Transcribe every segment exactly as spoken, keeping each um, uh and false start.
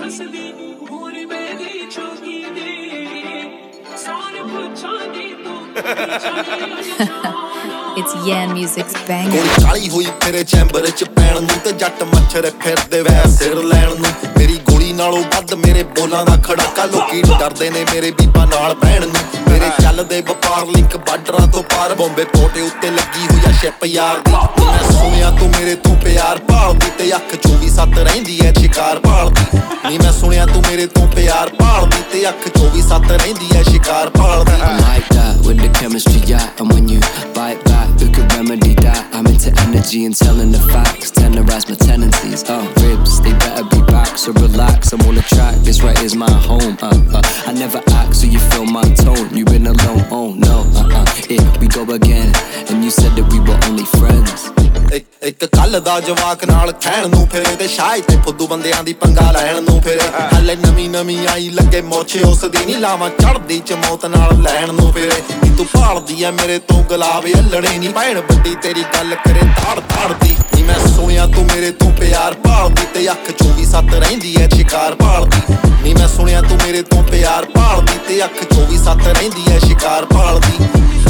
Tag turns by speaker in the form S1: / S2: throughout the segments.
S1: It's Yan Music's banger.
S2: ਗੋਲੀ ਕਾਲੀ ਹੋਈ ਮੇਰੇ ਚੈਂਬਰ ਚ ਪੈਣ ਨੂੰ ਤੇ ਜੱਟ ਮੱਛਰ ਫਿਰਦੇ ਵੈ ਸਿਰ ਲੈਣ ਨੂੰ ਮੇਰੀ ਗੋਲੀ ਨਾਲੋਂ ਵੱਧ ਮੇਰੇ ਬੋਲਾਂ ਦਾ ਖੜਾਕਾ ਲੋਕੀ ਡਰਦੇ ਨੇ ਮੇਰੇ ਬੀਬਾ ਨਾਲ ਬਹਿਣ ਨੂੰ ਮੇਰੇ ਚੱਲਦੇ ਵਪਾਰ ਲਿੰਕ ਬਾਰਡਰਾਂ ਤੋਂ ਪਾਰ ਬੰਬੇ ਪੋਟੇ ਉੱਤੇ ਲੱਗੀ ਹੋਈ ਆ ਸ਼ਿਪ ਯਾਰ ਦੀ ਮੈਂ ਸੁਣਿਆ ਤੂੰ ਮੇਰੇ ਤੋਂ ਪਿਆਰ ਭਾਲਦੀ ਤੇ ਅੱਖ ਚੌਵੀ ਸੱਤ ਰਹਿੰਦੀ ਐ ਸ਼ਿਕਾਰ ਭਾਲਦੀ ਨੀ ਮੈਂ ਸੁਣਿਆ ਤੂੰ ਮੇਰੇ ਤੋਂ ਪਿਆਰ ਭਾਲਦੀ ਤੇ ਅੱਖ ਚੌਵੀ ਸੱਤ ਰਹਿੰਦੀ ਐ ਸ਼ਿਕਾਰ ਭਾਲਦੀ
S3: like that when the chemistry yeah and when you bite back who could remedy that I'm into energy and telling the facts tenderize my tendencies oh ribs they better be back so relax I'm on the track this right is my home uh, uh, I never act so you feel my tone you been alone oh no uh-uh yeah we go again and you said that we were only friends
S2: ਇੱਕ ਕੱਲ ਦਾ ਜਵਾਕ ਨਾਲ ਖੈਣ ਨੂੰ ਫਿਰੇ ਤੇ ਸ਼ਾਇਦ ਤੇ ਫੁੱਦੂ ਬੰਦਿਆਂ ਦੀ ਪੰਗਾ ਲੈਣ ਨੂੰ ਫਿਰੇ ਹਲੇ ਨਵੀਂ ਨਵੀਂ ਆਈ ਲੱਗੇ ਮੋਛੇ ਉਸ ਦੀ ਨੀ ਲਾਵਾਂ ਚੜਦੀ ਚ ਮੌਤ ਨਾਲ ਲੈਣ ਨੂੰ ਫਿਰੇ ਨੀ ਤੂੰ ਭਾਲਦੀ ਐ ਮੇਰੇ ਤੋਂ ਗੁਲਾਬ ਅਲੜੇ ਨੀ ਭੈਣ ਵੱਡੀ ਤੇਰੀ ਗੱਲ ਕਰੇ ਤਾੜ ਤਾੜਦੀ ਨੀ ਮੈਂ ਸੁਣਿਆ ਤੂੰ ਮੇਰੇ ਤੋਂ ਪਿਆਰ ਭਾਲਦੀ ਤੇ ਅੱਖ ਚੌਵੀ ਸੱਤ ਰਹਿੰਦੀ ਐ ਸ਼ਿਕਾਰ ਭਾਲਦੀ ਨੀ ਮੈਂ ਸੁਣਿਆ ਤੂੰ ਮੇਰੇ ਤੋਂ ਪਿਆਰ ਭਾਲਦੀ ਤੇ ਅੱਖ ਚੌਵੀ ਸੱਤ ਰਹਿੰਦੀ ਐ ਸ਼ਿਕਾਰ ਭਾਲਦੀ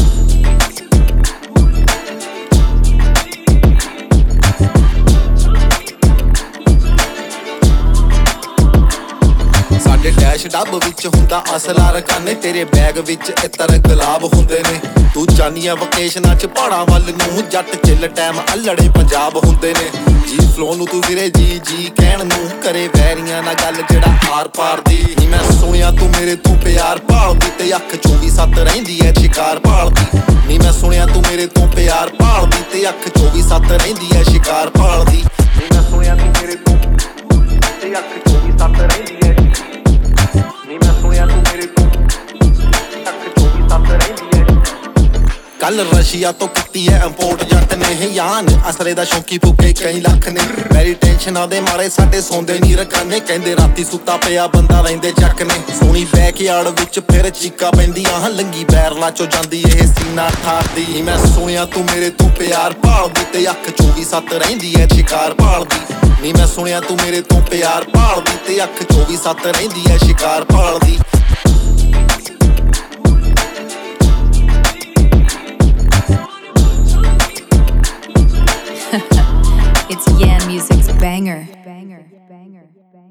S2: ਸਾਡੇ ਡੈਸ਼ ਡੱਬ ਵਿੱਚ ਹੁੰਦਾ ਅਸਲਾ ਰਕਾਨੇ ਤੇਰੇ ਬੈਗ ਵਿੱਚ ਇਤਰ ਗੁਲਾਬ ਹੁੰਦੇ ਨੇ ਤੂੰ ਜਾਨੀਆਂ ਵਕੇਸ਼ਨਾਂ ਚ ਪਹਾੜਾਂ ਵੱਲ ਨੂੰ ਜੱਟ ਚਿੱਲ ਟਾਈਮ ਅਲੜੇ ਪੰਜਾਬ ਹੁੰਦੇ ਨੇ ਜੀ ਫਲੋ ਨੂੰ ਤੂੰ ਵੀਰੇ ਜੀ ਜੀ ਕਹਿਣ ਨੂੰ ਕਰੇ ਵੈਰੀਆਂ ਨਾਲ ਗੱਲ ਜਿਹੜਾ ਆਰ ਪਾਰ ਦੀ ਨੀ ਮੈਂ ਸੁਣਿਆ ਤੂੰ ਮੇਰੇ ਤੋਂ ਪਿਆਰ ਭਾਲਦੀ ਤੇ ਅੱਖ ਚੌਵੀ ਸੱਤ ਰਹਿੰਦੀ ਐ ਸ਼ਿਕਾਰ ਭਾਲਦੀ ਨੀ ਮੈਂ ਸੁਣਿਆ ਤੂੰ ਮੇਰੇ ਤੋਂ ਪਿਆਰ ਭਾਲਦੀ ਤੇ ਅੱਖ ਚੌਵੀ ਸੱਤ ਰਹਿੰਦੀ ਐ ਸ਼ਿਕਾਰ ਭਾਲਦੀ ਨੀ ਮੈਂ ਸੁਣਿਆ ਤੂੰ ਮੇਰੇ ਤੋਂ ਤੇ ਅੱਖ ਚੌਵੀ ਸੱਤ ਰਹਿੰਦੀ ਐ ਨੀ ਮੈਂ ਸੁਣਿਆ ਤੂੰ ਮੇਰੇ ਤੋਂ ਅੱਖ ਚੌਵੀ ਸੱਤ ਰਹਿੰਦੀ ਐ ਕੱਲ ਰਸ਼ੀਆ ਤੋਂ ਕੀਤੀ ਐ ਇੰਪੋਰਟ ਜੱਟ ਨੇ ਇਹ ਯਾਨ ਅਸਲੇ ਦਾ ਸ਼ੌਂਕੀ ਫੁੱਕੇ ਕਈ ਲੱਖ ਨੇ ਮੇਰੀ ਟੈਨਸ਼ਨਾਂ ਦੇ ਮਾਰੇ ਸਾਡੇ ਸੌਂਦੇ ਨੀ ਰਕਾਨੇ ਕਹਿੰਦੇ ਰਾਤੀ ਸੁੱਤਾ ਪਿਆ ਬੰਦਾ ਲੈਂਦੇ ਚੱਕ ਨੇ ਸੋਹਣੀ ਬੈਕਯਾਰਡ ਵਿੱਚ ਫਿਰ ਚੀਕਾਂ ਪੈਂਦੀਆਂ ਲੰਗੀ ਬੈਰਲਾ ਚੋਂ ਜਾਂਦੀ ਇਹ ਸੀਨਾ ਠਾਰਦੀ ਨੀ ਮੈਂ ਸੁਣਿਆ ਤੂੰ ਮੇਰੇ ਤੋਂ ਪਿਆਰ ਭਾਲਦੀ ਤੇ ਅੱਖ ਚੌਵੀ ਸੱਤ ਰਹਿੰਦੀ ਐ ਸ਼ਿਕਾਰ ਭਾਲਦੀ ਨੀ ਮੈਂ ਸੁਣਿਆ ਤੂੰ ਮੇਰੇ ਤੋਂ ਪਿਆਰ ਭਾਲਦੀ ਤੇ ਅੱਖ ਚੌਵੀ ਸੱਤ ਰਹਿੰਦੀ ਐ ਸ਼ਿਕਾਰ ਭਾਲਦੀ
S1: It's Yan Music's banger. Banger. Banger. Banger.